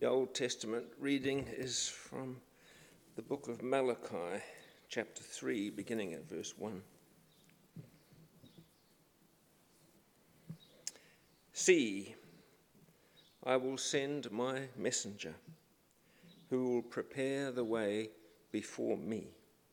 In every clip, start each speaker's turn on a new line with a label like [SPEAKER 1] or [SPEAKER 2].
[SPEAKER 1] The Old Testament reading is from the book of Malachi, chapter 3, beginning at verse 1. See, I will send my messenger, who will prepare the way before me.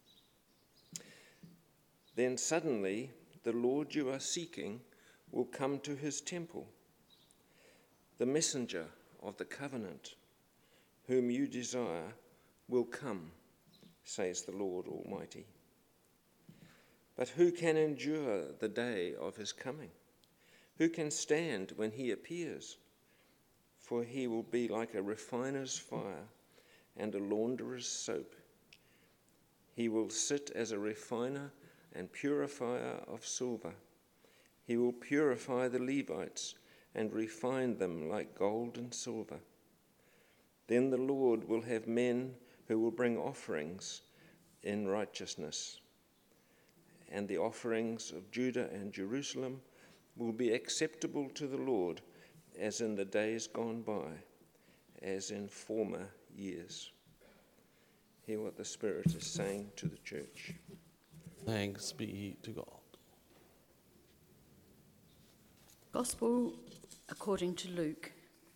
[SPEAKER 1] Then suddenly the Lord you are seeking will come to his temple. The messenger of the covenant, whom you desire, will come, says the Lord Almighty. But who can endure the day of his coming? Who can stand when he appears? For he will be like a refiner's fire and a launderer's soap. He will sit as a refiner and purifier of silver. He will purify the Levites and refine them like gold and silver. Then the Lord will have men who will bring offerings in righteousness, and the offerings of Judah and Jerusalem will be acceptable to the Lord, as in the days gone by, as in former years. Hear what the Spirit is saying to the church.
[SPEAKER 2] Thanks be to God.
[SPEAKER 3] Gospel according to Luke,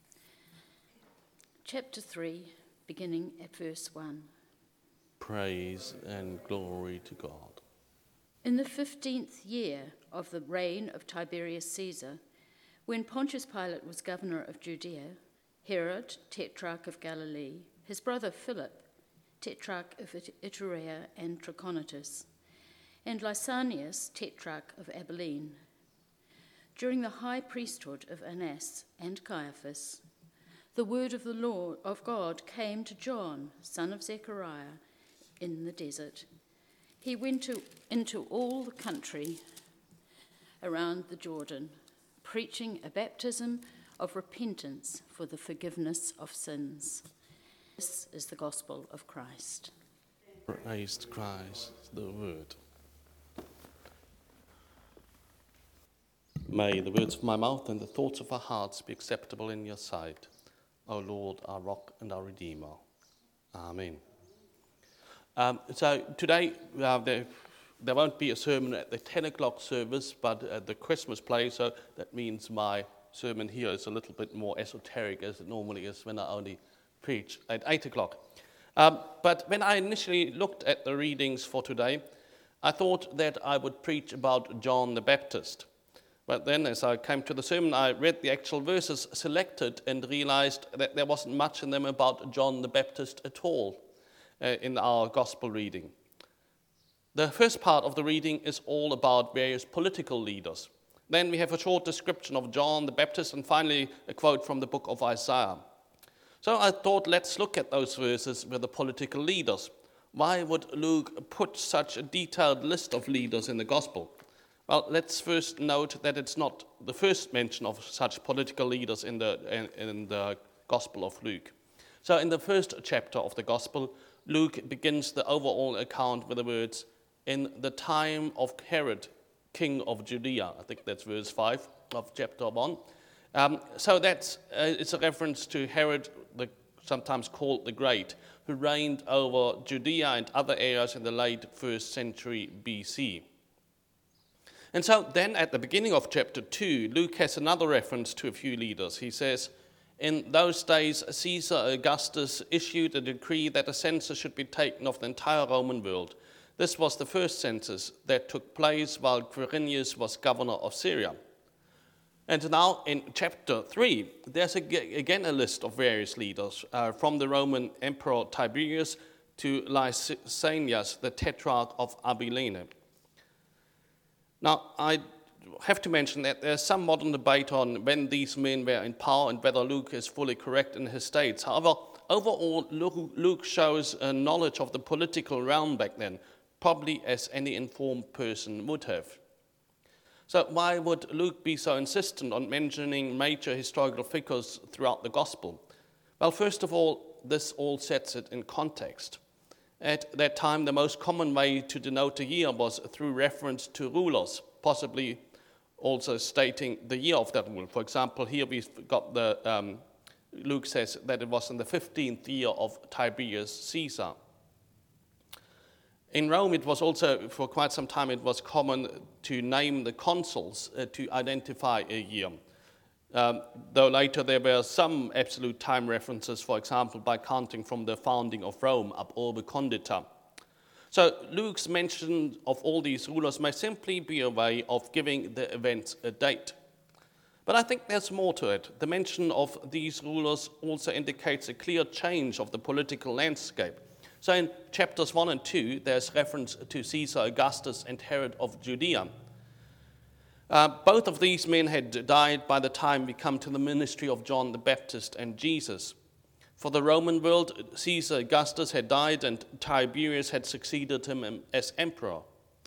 [SPEAKER 3] chapter 3, beginning at verse 1.
[SPEAKER 2] Praise and glory to God.
[SPEAKER 3] In the 15th year of the reign of Tiberius Caesar, when Pontius Pilate was governor of Judea, Herod, tetrarch of Galilee, his brother Philip, tetrarch of Iturea and Trachonitis, and Lysanias, tetrarch of Abilene, during the high priesthood of Annas and Caiaphas, the word of the Lord of God came to John, son of Zechariah, in the desert. He went into all the country around the Jordan, preaching a baptism of repentance for the forgiveness of sins. This is the gospel of Christ.
[SPEAKER 2] Praise Christ, the word. May the words of my mouth and the thoughts of our hearts be acceptable in your sight, O Lord, our rock and our redeemer. Amen. So today there won't be a sermon at the 10 o'clock service, but at the Christmas play, so that means my sermon here is a little bit more esoteric as it normally is when I only preach at 8 o'clock. But when I initially looked at the readings for today, I thought that I would preach about John the Baptist. But then as I came to the sermon, I read the actual verses selected and realized that there wasn't much in them about John the Baptist at all in our gospel reading. The first part of the reading is all about various political leaders. Then we have a short description of John the Baptist, and finally a quote from the book of Isaiah. So I thought, let's look at those verses with the political leaders. Why would Luke put such a detailed list of leaders in the gospel? Well, let's first note that it's not the first mention of such political leaders in the Gospel of Luke. So in the first chapter of the Gospel, Luke begins the overall account with the words, in the time of Herod, king of Judea. I think that's verse 5 of chapter 1. So it's a reference to Herod, sometimes called the Great, who reigned over Judea and other areas in the late 1st century BC. And so then at the beginning of chapter 2, Luke has another reference to a few leaders. He says, in those days, Caesar Augustus issued a decree that a census should be taken of the entire Roman world. This was the first census that took place while Quirinius was governor of Syria. And now in chapter 3, there's again a list of various leaders, from the Roman Emperor Tiberius to Lysanias, the tetrarch of Abilene. Now, I have to mention that there's some modern debate on when these men were in power and whether Luke is fully correct in his states. However, overall, Luke shows a knowledge of the political realm back then, probably as any informed person would have. So why would Luke be so insistent on mentioning major historical figures throughout the gospel? Well, first of all, this all sets it in context. At that time, the most common way to denote a year was through reference to rulers, possibly also stating the year of that rule. For example, here we've got the Luke says that it was in the 15th year of Tiberius Caesar. In Rome, it was also, for quite some time, it was common to name the consuls to identify a year. Though later there were some absolute time references, for example, by counting from the founding of Rome ab urbe condita. So Luke's mention of all these rulers may simply be a way of giving the events a date. But I think there's more to it. The mention of these rulers also indicates a clear change of the political landscape. So in chapters 1 and 2, there's reference to Caesar Augustus and Herod of Judea. Both of these men had died by the time we come to the ministry of John the Baptist and Jesus. For the Roman world, Caesar Augustus had died and Tiberius had succeeded him as emperor.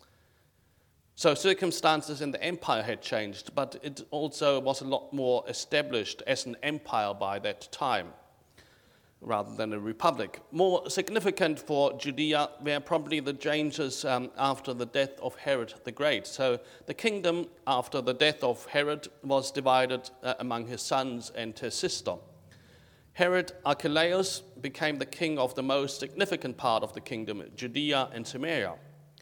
[SPEAKER 2] So circumstances in the empire had changed, but it also was a lot more established as an empire by that time, rather than a republic. More significant for Judea were probably the changes after the death of Herod the Great. So the kingdom after the death of Herod was divided among his sons and his sister. Herod Archelaus became the king of the most significant part of the kingdom, Judea and Samaria.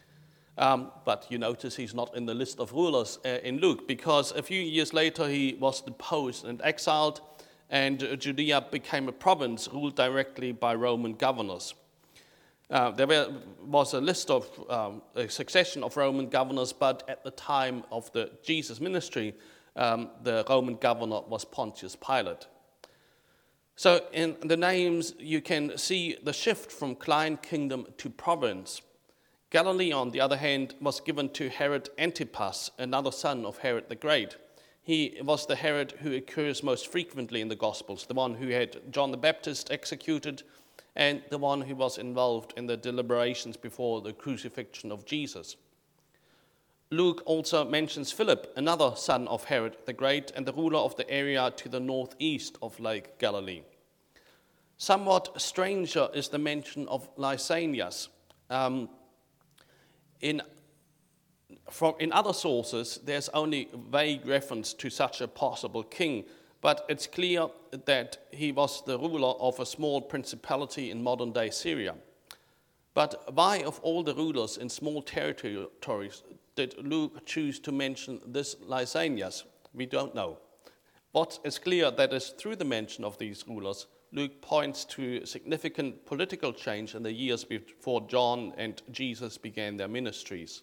[SPEAKER 2] But you notice he's not in the list of rulers in Luke, because a few years later he was deposed and exiled, and Judea became a province ruled directly by Roman governors. There was a list of a succession of Roman governors, but at the time of the Jesus ministry, the Roman governor was Pontius Pilate. So in the names, you can see the shift from client kingdom to province. Galilee, on the other hand, was given to Herod Antipas, another son of Herod the Great. He was the Herod who occurs most frequently in the Gospels, the one who had John the Baptist executed and the one who was involved in the deliberations before the crucifixion of Jesus. Luke also mentions Philip, another son of Herod the Great and the ruler of the area to the northeast of Lake Galilee. Somewhat stranger is the mention of Lysanias. In other sources, there's only vague reference to such a possible king, but it's clear that he was the ruler of a small principality in modern-day Syria. But why, of all the rulers in small territories, did Luke choose to mention this Lysanias? We don't know. What is clear that is through the mention of these rulers, Luke points to significant political change in the years before John and Jesus began their ministries.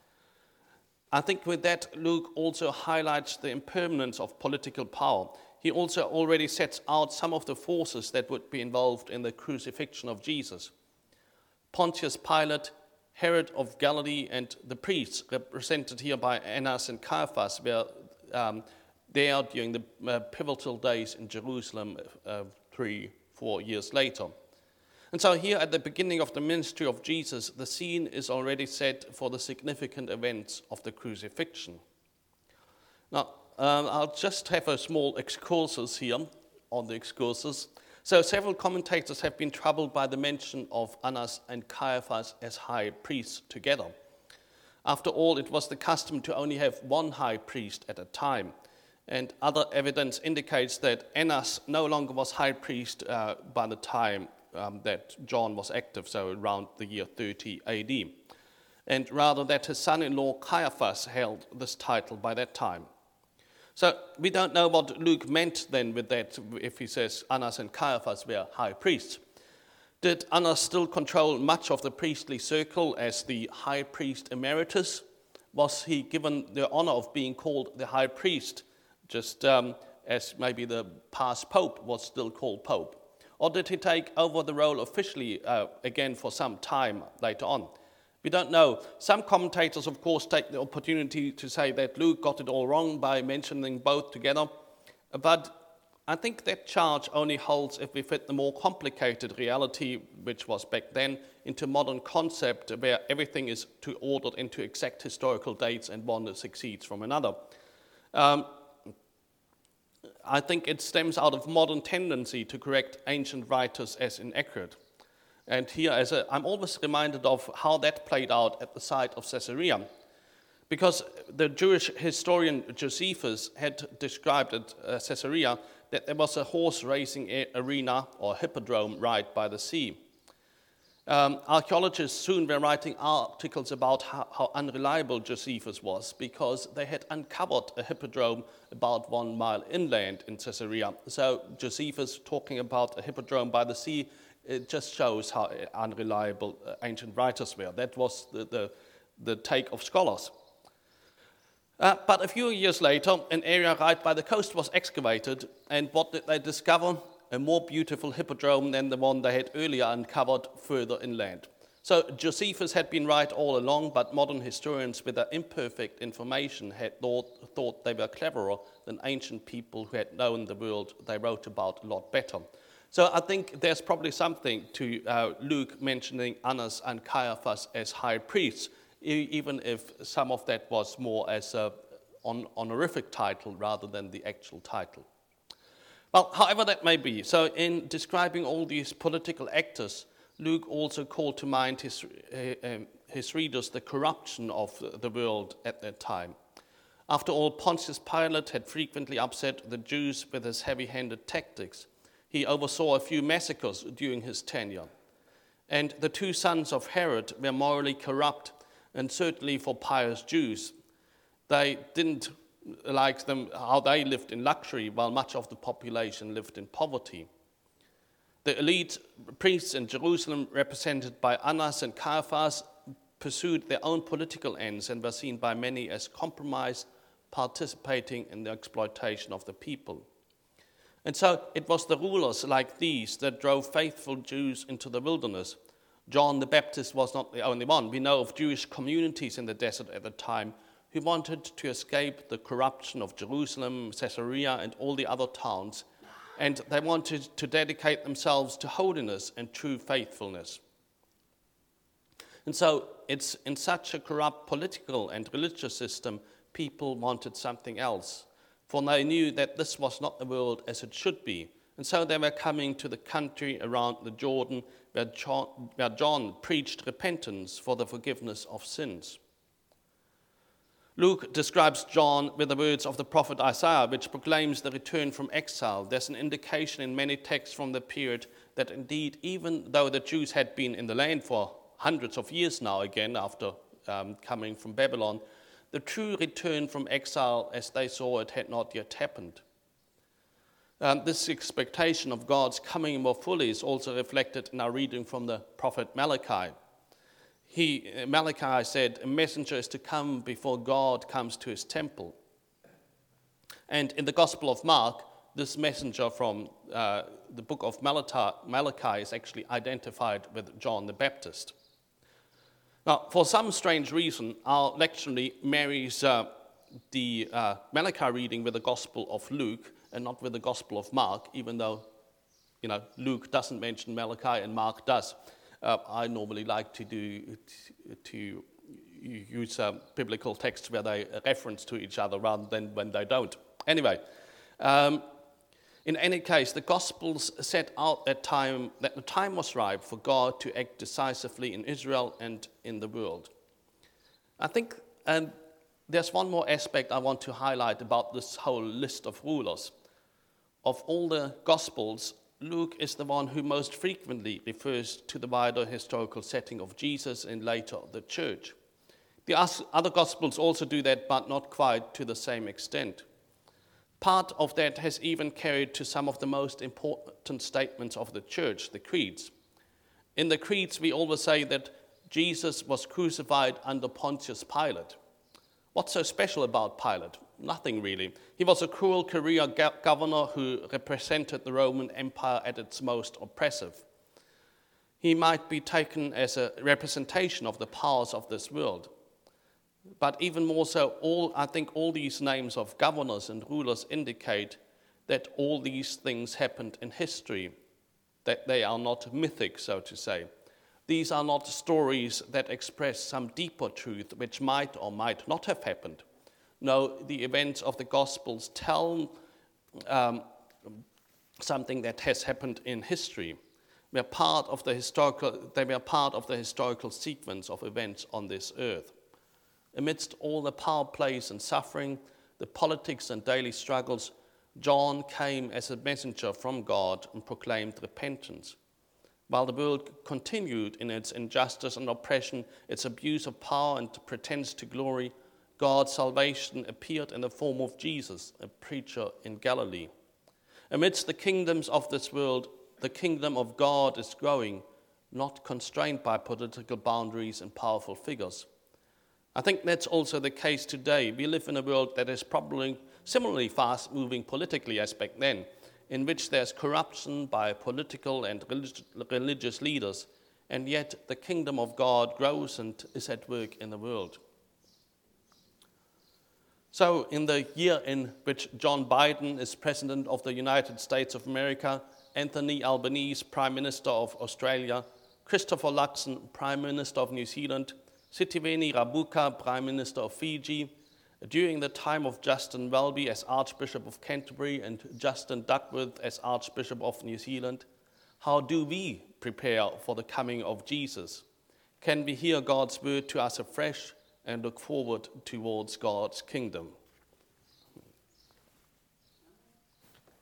[SPEAKER 2] I think with that, Luke also highlights the impermanence of political power. He also already sets out some of the forces that would be involved in the crucifixion of Jesus. Pontius Pilate, Herod of Galilee, and the priests, represented here by Annas and Caiaphas, were there during the pivotal days in Jerusalem 3-4 years later. And so here at the beginning of the ministry of Jesus, the scene is already set for the significant events of the crucifixion. Now, I'll just have a small excursus here on the excursus. So several commentators have been troubled by the mention of Annas and Caiaphas as high priests together. After all, it was the custom to only have one high priest at a time. And other evidence indicates that Annas no longer was high priest by the time that John was active, so around the year 30 AD. And rather that his son-in-law Caiaphas held this title by that time. So we don't know what Luke meant then with that, if he says Annas and Caiaphas were high priests. Did Annas still control much of the priestly circle as the high priest emeritus? Was he given the honor of being called the high priest, just as maybe the past pope was still called pope? Or did he take over the role officially again for some time later on? We don't know. Some commentators, of course, take the opportunity to say that Luke got it all wrong by mentioning both together. But I think that charge only holds if we fit the more complicated reality, which was back then, into modern concept where everything is ordered into exact historical dates and one succeeds from another. I think it stems out of modern tendency to correct ancient writers as inaccurate. And here, I'm always reminded of how that played out at the site of Caesarea, because the Jewish historian Josephus had described at Caesarea that there was a horse racing arena or hippodrome right by the sea. Archaeologists soon were writing articles about how unreliable Josephus was, because they had uncovered a hippodrome about 1 mile inland in Caesarea. So Josephus talking about a hippodrome by the sea, it just shows how unreliable ancient writers were. That was the take of scholars. But a few years later, an area right by the coast was excavated, and what did they discover? A more beautiful hippodrome than the one they had earlier uncovered further inland. So Josephus had been right all along, but modern historians with their imperfect information had thought they were cleverer than ancient people who had known the world they wrote about a lot better. So I think there's probably something to Luke mentioning Annas and Caiaphas as high priests, even if some of that was more as an honorific title rather than the actual title. Well, however that may be, so in describing all these political actors, Luke also called to mind his readers the corruption of the world at that time. After all, Pontius Pilate had frequently upset the Jews with his heavy-handed tactics. He oversaw a few massacres during his tenure. And the 2 sons of Herod were morally corrupt, and certainly for pious Jews. They didn't like them, how they lived in luxury, while much of the population lived in poverty. The elite priests in Jerusalem, represented by Annas and Caiaphas, pursued their own political ends and were seen by many as compromised, participating in the exploitation of the people. And so it was the rulers like these that drove faithful Jews into the wilderness. John the Baptist was not the only one. We know of Jewish communities in the desert at the time who wanted to escape the corruption of Jerusalem, Caesarea, and all the other towns, and they wanted to dedicate themselves to holiness and true faithfulness. And so it's in such a corrupt political and religious system, people wanted something else, for they knew that this was not the world as it should be. And so they were coming to the country around the Jordan, where John preached repentance for the forgiveness of sins. Luke describes John with the words of the prophet Isaiah, which proclaims the return from exile. There's an indication in many texts from the period that indeed, even though the Jews had been in the land for hundreds of years now again after coming from Babylon, the true return from exile as they saw it had not yet happened. This expectation of God's coming more fully is also reflected in our reading from the prophet Malachi. Malachi said, a messenger is to come before God comes to his temple. And in the Gospel of Mark, this messenger from the book of Malachi is actually identified with John the Baptist. Now, for some strange reason, our lectionary marries the Malachi reading with the Gospel of Luke and not with the Gospel of Mark, even though Luke doesn't mention Malachi and Mark does. I normally like to use biblical texts where they reference to each other rather than when they don't. Anyway, in any case, the Gospels set out that the time was ripe for God to act decisively in Israel and in the world. I think there's one more aspect I want to highlight about this whole list of rulers. Of all the Gospels, Luke is the one who most frequently refers to the wider historical setting of Jesus and later the church. The other Gospels also do that, but not quite to the same extent. Part of that has even carried to some of the most important statements of the church, the creeds. In the creeds, we always say that Jesus was crucified under Pontius Pilate. What's so special about Pilate? Nothing really. He was a cruel career governor who represented the Roman Empire at its most oppressive. He might be taken as a representation of the powers of this world. But even more so, I think all these names of governors and rulers indicate that all these things happened in history, that they are not mythic, so to say. These are not stories that express some deeper truth which might or might not have happened. No, the events of the Gospels tell something that has happened in history. They were part of the historical sequence of events on this earth. Amidst all the power plays and suffering, the politics and daily struggles, John came as a messenger from God and proclaimed repentance. While the world continued in its injustice and oppression, its abuse of power and pretense to glory, God's salvation appeared in the form of Jesus, a preacher in Galilee. Amidst the kingdoms of this world, the kingdom of God is growing, not constrained by political boundaries and powerful figures. I think that's also the case today. We live in a world that is probably similarly fast-moving politically as back then, in which there's corruption by political and religious leaders, and yet the kingdom of God grows and is at work in the world. So in the year in which John Biden is President of the United States of America, Anthony Albanese, Prime Minister of Australia, Christopher Luxon, Prime Minister of New Zealand, Sitiveni Rabuka, Prime Minister of Fiji, during the time of Justin Welby as Archbishop of Canterbury and Justin Duckworth as Archbishop of New Zealand, how do we prepare for the coming of Jesus? Can we hear God's word to us afresh and look forward towards God's kingdom?